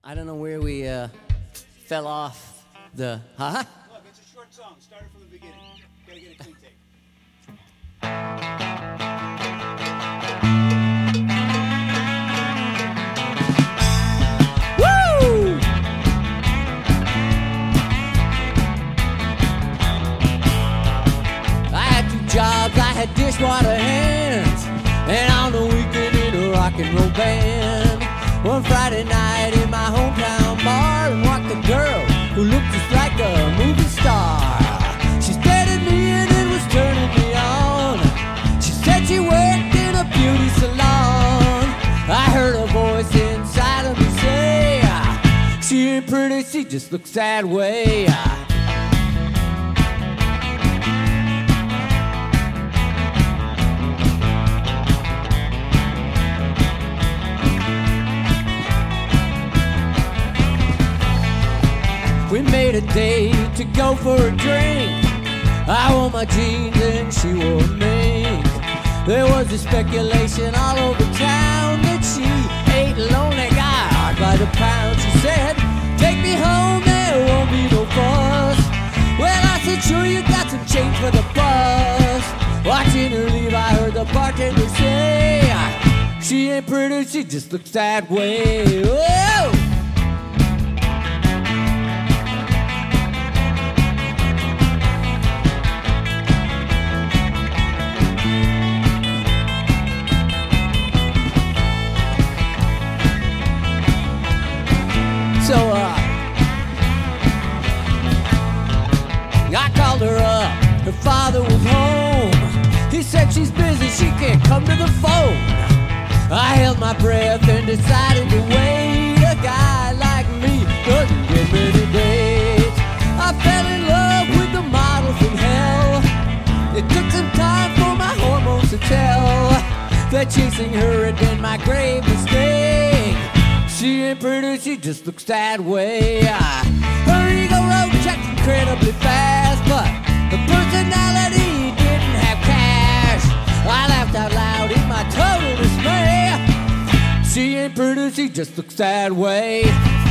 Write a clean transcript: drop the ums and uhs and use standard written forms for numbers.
I don't know where we fell off the... Huh? Look, it's a short song. Start it from the beginning. Gotta get a clean take. Woo! I had 2 jobs, I had dishwater hands, and on the weekend in a rock and roll band. One Friday night in my hometown bar, and walked a girl who looked just like a movie star. She stared at me and it was turning me on. She said she worked in a beauty salon. I heard a voice inside of me say, she ain't pretty, she just looks that way. We made a date to go for a drink. I wore my jeans and she wore a mink. There was a speculation all over town that she ate a lonely guy hard by the pound. She said, take me home, there won't be no fuss. Well, I said, sure, you got some change for the bus. Watching her leave, I heard the bartender say, she ain't pretty, she just looks that way. Whoa! So, I called her up, her father was home. He said she's busy, she can't come to the phone. I held my breath and decided to wait. A guy like me doesn't get many dates. I fell in love with the model from hell. It took some time for my hormones to tell that chasing her had been my grave mistake. She ain't pretty, she just looks that way. Her ego road checked incredibly fast, but her personality didn't have cash. I laughed out loud in my total dismay. She ain't pretty, she just looks that way.